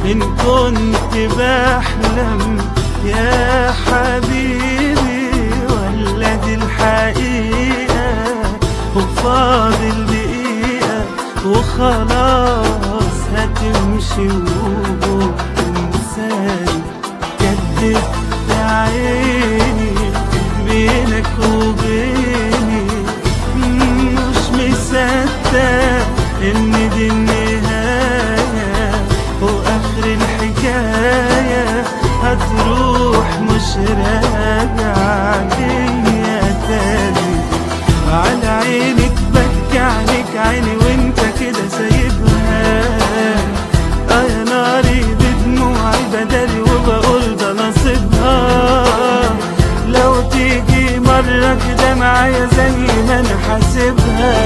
إن كنت بحلم يا حبيبي ولا دي الحقيقة وفاضل دقيقة وخلاص هتمشي وتنساني. كدبت عيني بينك وبيني مش مصدق إن دي النهاية وآخر الحكاية هتروح مش راجعة ليا تاني. على عينك بكي عليك عيني وانت كده سايبها. يا ناري بدموعي بدالي وبقول ده نصيبها. لو تيجي مرة كده معايا زي ما انا حاسبها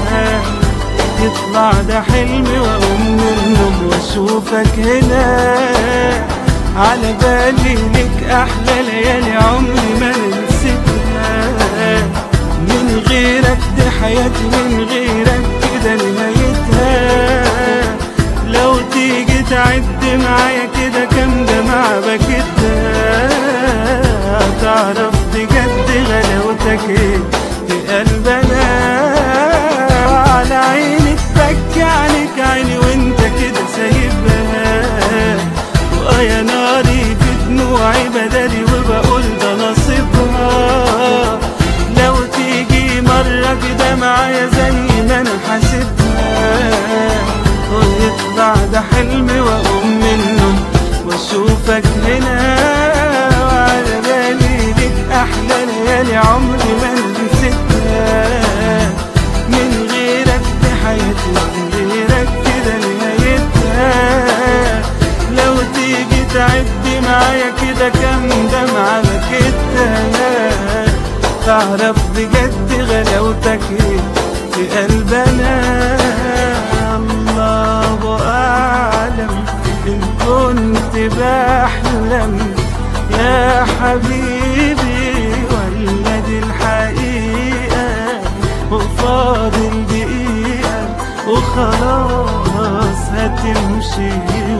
يطلع ده حلمي واقوم من النوم واشوفك هنا. على بالي لك احلى ليالي عمري ما نسيتها. من غيرك دي حياتي من غيرك كده نهايتها. لو تيجي تعد معايا كده كام دمعة بكتها هتعرف بجد غلاوتك ايه في قلبنا. على عينك بكي عليك عيني وانت كده سايبها. ويا ناري في دموعي بدالي وبقول ده نصيبها. لو تيجي مرة كده معايا زي ما انا حاسبها ويطلع ده حلمي واقوم منه واشوفك هنا. وعلى بالي ليك احلى ليالي عمري ما نسيتها. من غيرك دي حياتي من غيرك كده نهايتها. لو تيجي تعدي معايا كده كام دمعة بكتها تعرف بجد غلاوتك ايه في قلبنا. الله أعلم إن كنت بحلم يا حبيبي ولا دي الحقيقة وفاضل دقيقة وخلاص هتمشي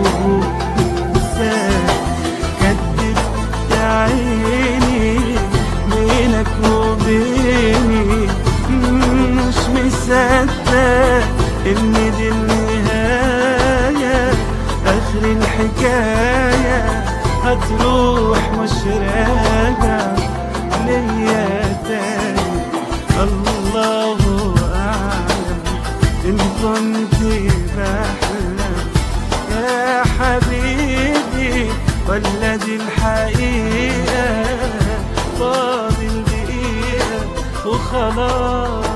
وتنساك. كدبت عيني بينك وبيني مش مصدق إن دي النهاية آخر الحكاية هتروح مش راجعة ليا تاني. الله أعلم إن كنت بحلم يا حبيبي ولا دي الحقيقة. فاضل دقيقة وخلاص